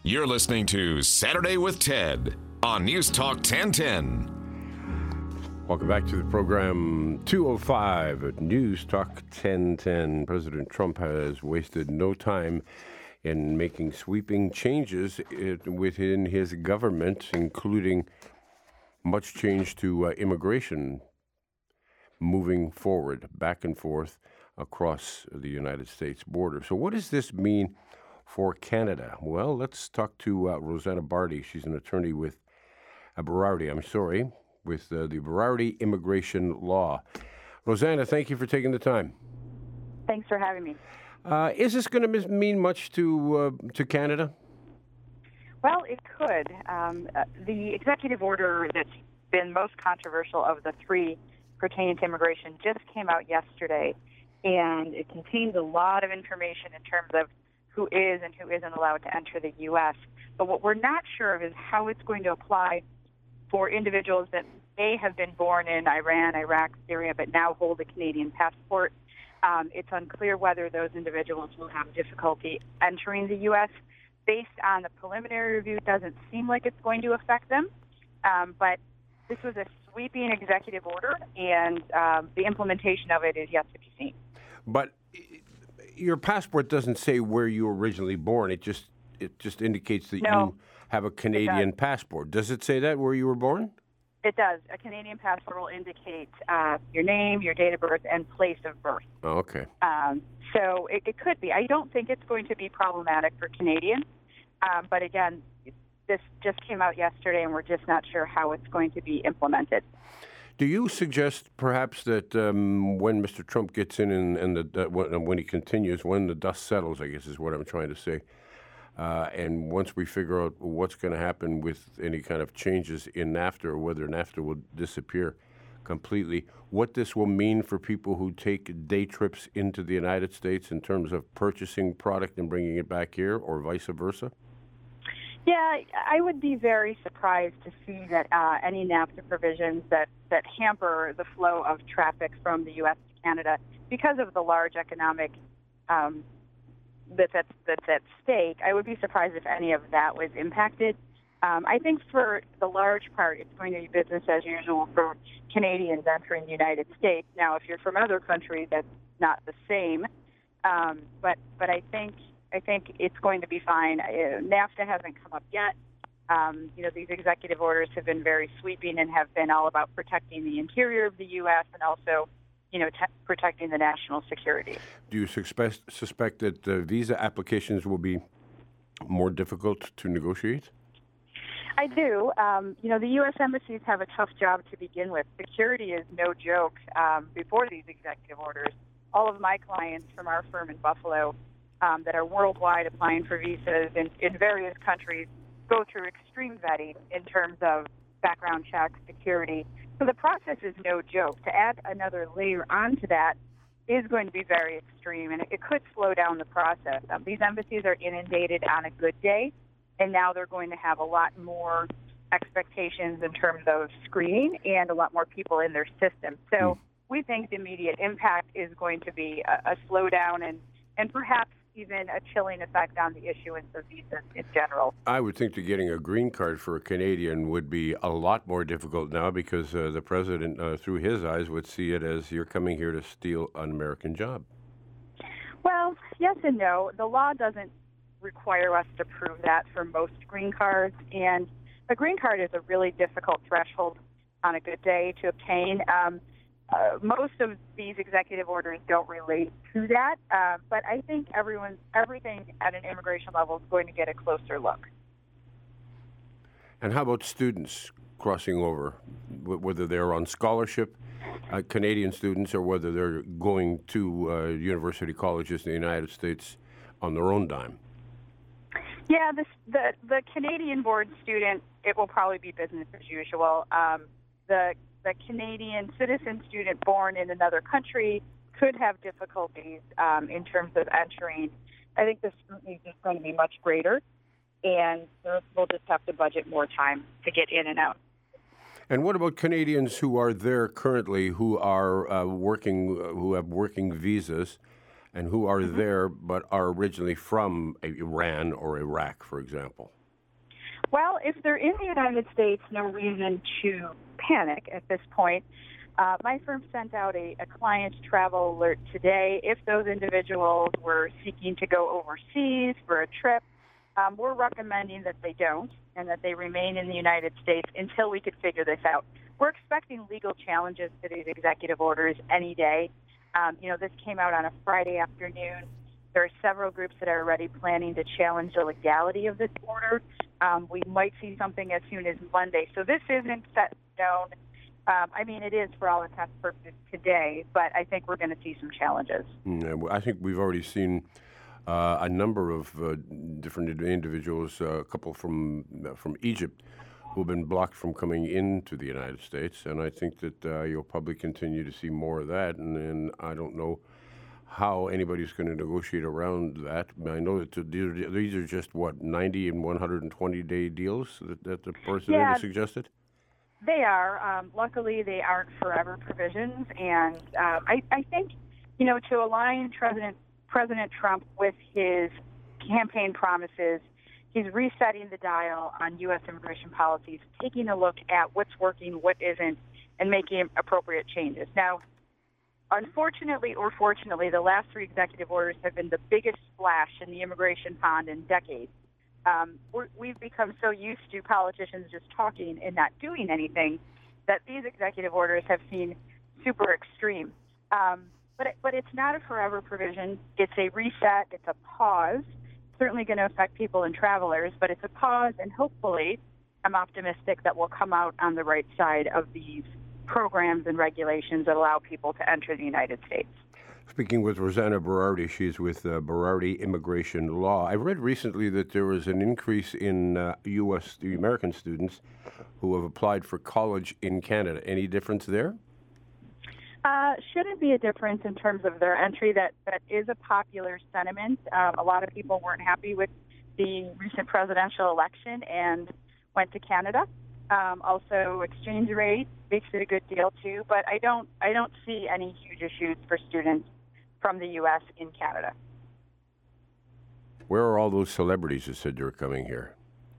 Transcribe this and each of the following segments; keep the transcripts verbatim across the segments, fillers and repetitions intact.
You're listening to Saturday with Ted on News Talk ten ten. Welcome back to the program two oh five at News Talk ten ten. President Trump has wasted no time in making sweeping changes within his government, including much change to uh, immigration moving forward, back and forth across the United States border. So what does this mean for Canada? Well, let's talk to uh, Rosanna Barty. She's an attorney with uh, Berardi, I'm sorry, with uh, the Berardi Immigration Law. Rosanna, thank you for taking the time. Thanks for having me. Uh, is this going to mean much to uh, to Canada? Well, it could. Um, uh, the executive order that's been most controversial of the three pertaining to immigration just came out yesterday, and it contains a lot of information in terms of who is and who isn't allowed to enter the U S. But what we're not sure of is how it's going to apply for individuals that may have been born in Iran, Iraq, Syria, but now hold a Canadian passport. Um, it's unclear whether those individuals will have difficulty entering the U S. Based on the preliminary review, it doesn't seem like it's going to affect them. Um, but this was a sweeping executive order, and um, the implementation of it is yet to be seen. But your passport doesn't say where you were originally born. It just it just indicates that No, you have a Canadian passport. Does it say that, where you were born? It does. A Canadian passport will indicate uh, your name, your date of birth, and place of birth. Oh, okay. Um, so it, it could be. I don't think it's going to be problematic for Canadians. Um, but again, this just came out yesterday, and we're just not sure how it's going to be implemented. Do you suggest perhaps that um, when Mister Trump gets in and, and the, uh, when, when he continues, when the dust settles, I guess is what I'm trying to say, uh, and once we figure out what's going to happen with any kind of changes in NAFTA, or whether NAFTA will disappear completely, what this will mean for people who take day trips into the United States in terms of purchasing product and bringing it back here, or vice versa? Yeah, I would be very surprised to see that uh, any NAFTA provisions that, that hamper the flow of traffic from the U S to Canada, because of the large economic um, that's, at, that's at stake, I would be surprised if any of that was impacted. Um, I think for the large part, it's going to be business as usual for Canadians entering the United States. Now, if you're from other countries, that's not the same. Um, but but I think I think it's going to be fine. Uh, NAFTA hasn't come up yet. Um, you know, these executive orders have been very sweeping and have been all about protecting the interior of the U S and also, you know, t- protecting the national security. Do you suspect suspect that uh, visa applications will be more difficult to negotiate? I do. Um, you know, the U S embassies have a tough job to begin with. Security is no joke. Um, before these executive orders, all of my clients from our firm in Buffalo um, that are worldwide applying for visas in, in various countries go through extreme vetting in terms of background checks, security. So the process is no joke. To add another layer onto that is going to be very extreme, and it, it could slow down the process. Um, these embassies are inundated on a good day, and now they're going to have a lot more expectations in terms of screening and a lot more people in their system. So mm. we think the immediate impact is going to be a, a slowdown and, and perhaps even a chilling effect on the issuance of visas in general. I would think that getting a green card for a Canadian would be a lot more difficult now because uh, the president, uh, through his eyes, would see it as you're coming here to steal an American job. Well, yes and no. The law doesn't require us to prove that for most green cards, and a green card is a really difficult threshold on a good day to obtain. Um, uh, most of these executive orders don't relate to that, uh, but I think everyone, everything at an immigration level is going to get a closer look. And how about students crossing over, whether they're on scholarship, uh, Canadian students, or whether they're going to uh, university colleges in the United States on their own dime? Yeah, this, the the Canadian-born student, it will probably be business as usual. Um, the the Canadian citizen student born in another country could have difficulties um, in terms of entering. I think the scrutiny is going to be much greater, and we'll just have to budget more time to get in and out. And what about Canadians who are there currently, who are uh, working, uh, who have working visas? and who are Mm-hmm. there but are originally from Iran or Iraq, for example? Well, if they're in the United States, no reason to panic at this point. Uh, my firm sent out a, a client travel alert today. If those individuals were seeking to go overseas for a trip, um, we're recommending that they don't and that they remain in the United States until we could figure this out. We're expecting legal challenges to these executive orders any day. Um, you know, this came out on a Friday afternoon. There are several groups that are already planning to challenge the legality of this order. Um, we might see something as soon as Monday. So this isn't set in stone. Um, I mean, it is for all intents and purposes today, but I think we're going to see some challenges. Mm, I think we've already seen uh, a number of uh, different individuals, uh, a couple from uh, from Egypt, who've been blocked from coming into the United States, and I think that uh, you'll probably continue to see more of that. And, and I don't know how anybody's going to negotiate around that. I know that these are, these are just what ninety and one hundred twenty day deals that, that the president Yeah. has suggested. They are. Um, luckily, they aren't forever provisions, and um, I, I think, you know, to align President President Trump with his campaign promises, he's resetting the dial on U S immigration policies, taking a look at what's working, what isn't, and making appropriate changes. Now, unfortunately or fortunately, the last three executive orders have been the biggest splash in the immigration pond in decades. Um, we're, we've become so used to politicians just talking and not doing anything that these executive orders have seen super extreme. Um, but, it, but it's not a forever provision. It's a reset. It's a pause. Certainly going to affect people and travelers, but it's a pause, and hopefully I'm optimistic that we'll come out on the right side of these programs and regulations that allow people to enter the United States. Speaking with Rosanna Berardi, she's with uh, Berardi Immigration Law. I read recently that there was an increase in uh, U S the American students who have applied for college in Canada. Any difference there? Uh, shouldn't be a difference in terms of their entry. That that is a popular sentiment. Um, a lot of people weren't happy with the recent presidential election and went to Canada. Um, also, exchange rate makes it a good deal too. But I don't I don't see any huge issues for students from the U S in Canada. Where are all those celebrities that said they're coming here?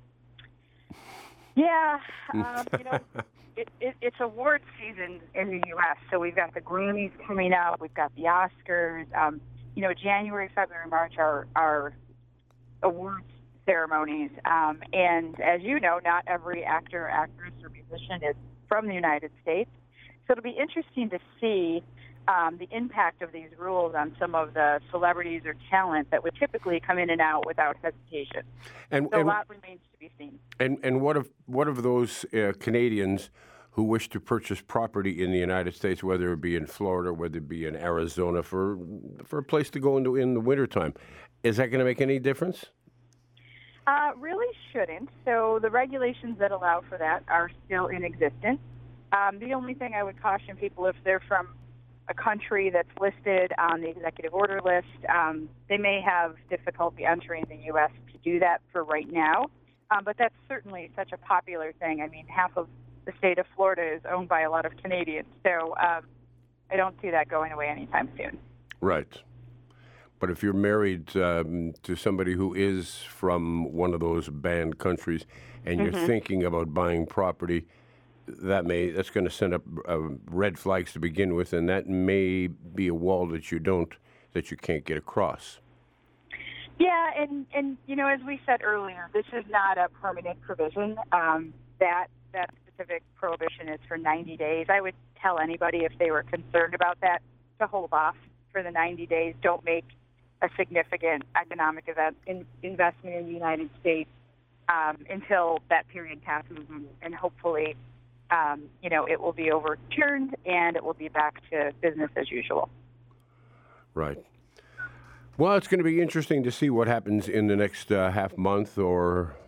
Yeah, um, you know, it, it, it's award season in the U S, so we've got the Grammys coming up, we've got the Oscars. Um, you know, January, February, March are, are awards ceremonies. Um, and as you know, not every actor, actress, or musician is from the United States. So it'll be interesting to see um, the impact of these rules on some of the celebrities or talent that would typically come in and out without hesitation. And, So and, a lot remains to be seen. and, and what of what of those uh, Canadians who wish to purchase property in the United States, whether it be in Florida, whether it be in Arizona, for for a place to go into in the wintertime? Is that going to make any difference? Uh, really shouldn't. So the regulations that allow for that are still in existence. Um, the only thing I would caution people, if they're from a country that's listed on the executive order list, um, they may have difficulty entering the U S to do that for right now. Um, but that's certainly such a popular thing. I mean, half of the state of Florida is owned by a lot of Canadians. So um, I don't see that going away anytime soon. Right. But if you're married um, to somebody who is from one of those banned countries and you're Mm-hmm. thinking about buying property, that may that's going to send up uh, red flags to begin with, and that may be a wall that you don't that you can't get across. Yeah, and, and you know, as we said earlier, this is not a permanent provision. Um, that that specific prohibition is for ninety days. I would tell anybody if they were concerned about that to hold off for the ninety days. Don't make a significant economic event in, investment in the United States um, until that period passes, and, and hopefully, um, you know, it will be overturned and it will be back to business as usual. Right. Well, it's going to be interesting to see what happens in the next uh, half month or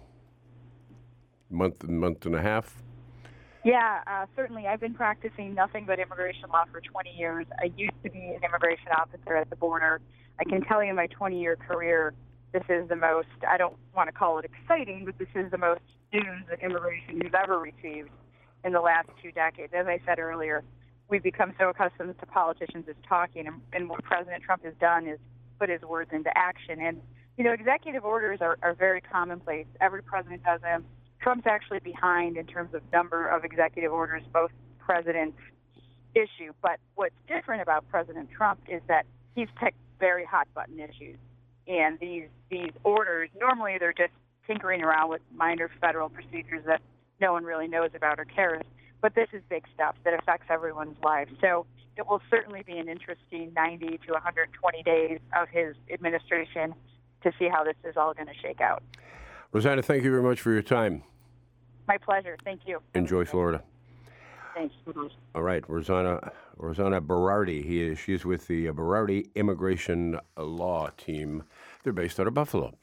month, month and a half. Yeah, uh, certainly. I've been practicing nothing but immigration law for twenty years. I used to be an immigration officer at the border. I can tell you in my twenty-year career, this is the most, I don't want to call it exciting, but this is the most news that immigration has ever received in the last two decades. As I said earlier, we've become so accustomed to politicians just talking, and, and what President Trump has done is put his words into action. And, you know, executive orders are, are very commonplace. Every president does them. Trump's actually behind in terms of number of executive orders both presidents issue. But what's different about President Trump is that he's picked very hot-button issues. And these these orders, normally they're just tinkering around with minor federal procedures that no one really knows about or cares. But this is big stuff that affects everyone's lives. So it will certainly be an interesting ninety to one hundred twenty days of his administration to see how this is all going to shake out. Rosanna, thank you very much for your time. My pleasure. Thank you. Enjoy Florida. Thanks. All right, Rosanna Rosanna Berardi. He is, she's with the Berardi Immigration Law Team. They're based out of Buffalo.